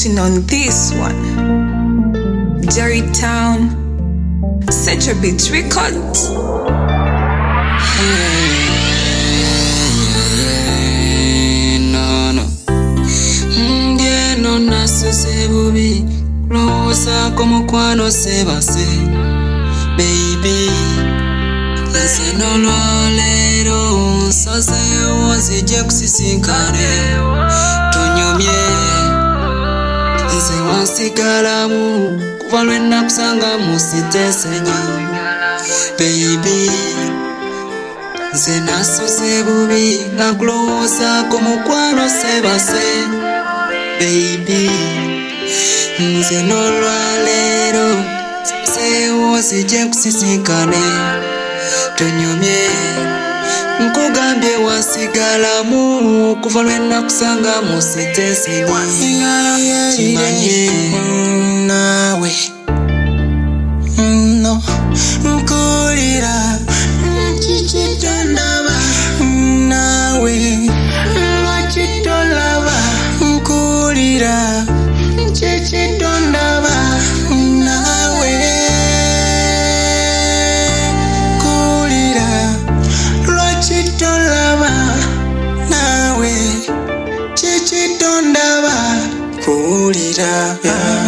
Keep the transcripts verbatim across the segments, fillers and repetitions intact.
counting on this one. Jerry Town, Central Beach Records. Sebubi Rosa como cuando se va a ser Baby Lase no lo alero Sase wazi jeksi sinkane Tonyo mie Nse wasi kalamu Kuvalwe na kusanga musite senyi Baby Nse naso sebubi La glosa como cuando se va a ser Baby Nze no lo alero Se wasi jeksi sinkane Tonyomye Nkugambye wasigalamu Kuvalwe na kusanga musite sini Chimanye Nawe No Nkulira Chichitondaba Nawe Wachitolaba Nkulira Chichitondaba Nawe Kulira Wachitolaba Nawe Chichitondaba Kulira.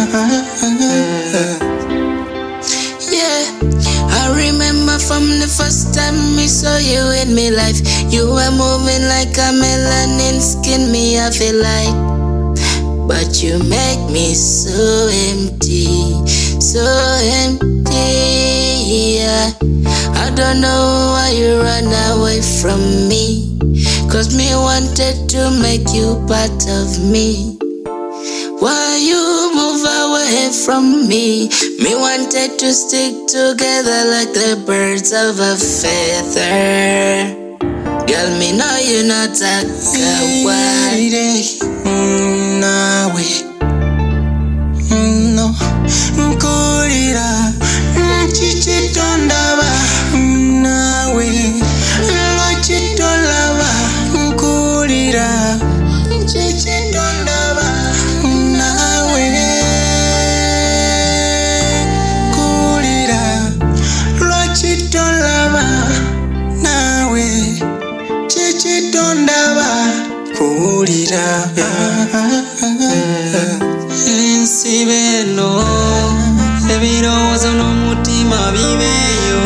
Yeah, I remember from the first time me saw you in me life. You were moving like a melanin skin, me I feel like. But you make me so empty, so empty, yeah. I don't know why you ran away from me, cause me wanted to make you part of me. Why you move away from me? Me wanted to stick together like the birds of a feather. Girl, me know you not a coward. Nawe No Nkulira Chichitondaba Nawe Wachitolaba Nkulira Chichitondaba Nawe Kulira Wachitolaba Nawe Chichitondaba Kulira Insibelo Ebirozo no mutima viveyo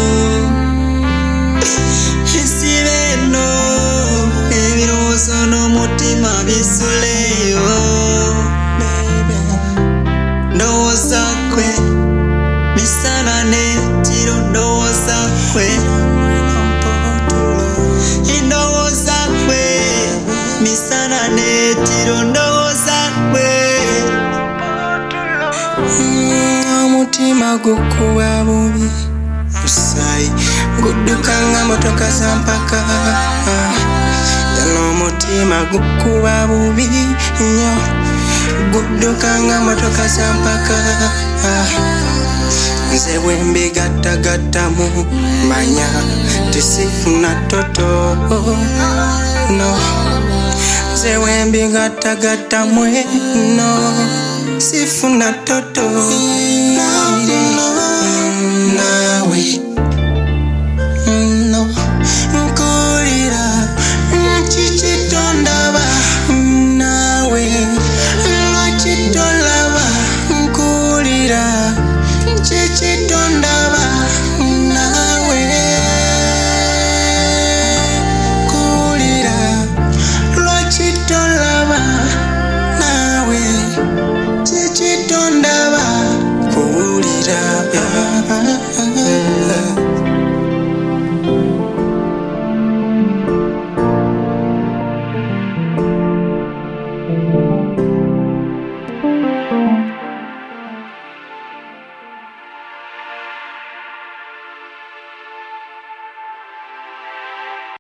Insibelo Ebirozo no mutima visuleyo Ndoza kwe Misana ne tiro ndoza kwe Ndoza kwe Misana ne tiro ndoza kwe Mutima gukuwa bubi Usai Gudukanga motoka sampaka Yano mutima gukuwa bubi Nyo Gudukanga motoka sampaka Nze wembi gata gata mu Manya Tisifuna toto No Nze wembi gata gata mwe No Sifuna toto Nawe No Nkulira Chichitondaba Nawe Wachitolaba Nkulira Chichitondaba Nawe Kulira Wachitolaba Nawe Chichitondaba Kulira